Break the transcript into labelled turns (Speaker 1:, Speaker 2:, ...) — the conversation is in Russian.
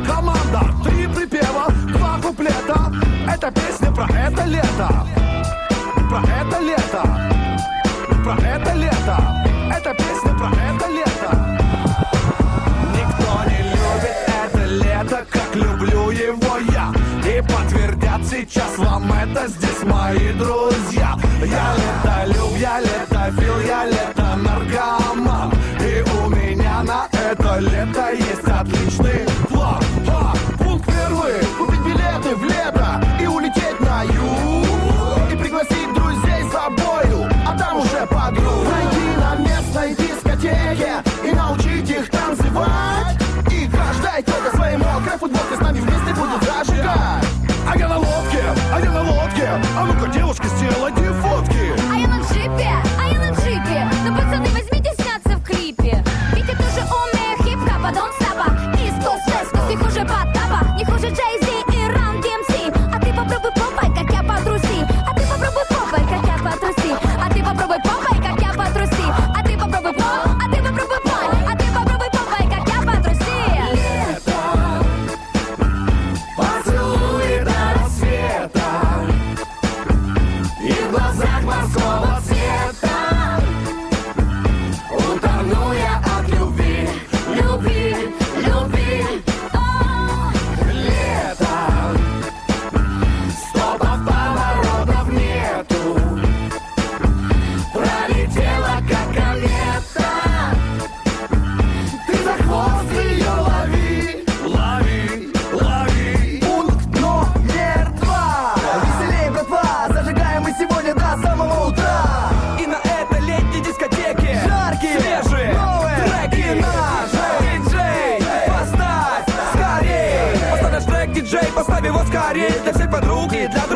Speaker 1: команда, 3 припева, 2 куплета. Это песня про это лето. Про это лето. Про это лето. Это песня про это лето. Никто не любит это лето, как люблю его я. И подтвердят сейчас вам это здесь мои друзья. Я летолюб, я летофил, я лето-наркоман. И у меня на это лето есть отличный план. Пункт первый: купить билеты в лето и улететь на юг. И пригласить друзей с собою, а там уже подруг. Найти на местной дискотеке и научить их танцевать. И каждая тётка своей мокрой футболкой с нами вместе будет зажигать. А я на лодке, а я на лодке. А ну-ка, девушки, сделайте фотки.
Speaker 2: А я на джипе, а я на джипе. Ну, пацаны, возьмите сняться в клипе. Ведь я тоже умею хип-хопа, don't stop. East West, не хуже Потапа, не хуже Jay-Z и Run DMC. А ты попробуй попай, как я потруси. А ты попробуй попай, как я потруси. А ты попробуй попай, как я потруси. А ты попробуй попай, а ты попробуй попай. А ты попробуй попай, как я потруси.
Speaker 1: Лето, поцелуй до рассвета. И в глазах морского цвета утону я от любви, любви, любви. Лето, стопов поворотов нету. Пролетела как комета. Ты за хвост ее лови, лови, лови. Пункт номер 2. Веселей, братва, зажигаем мы сегодня до самого утра. И на этой летней дискотеке жаркие, свежие, новые треки наши. Диджей, поставь скорей. Поставь наш трек, диджей, поставь его скорей. Для всех подруг и для друзей.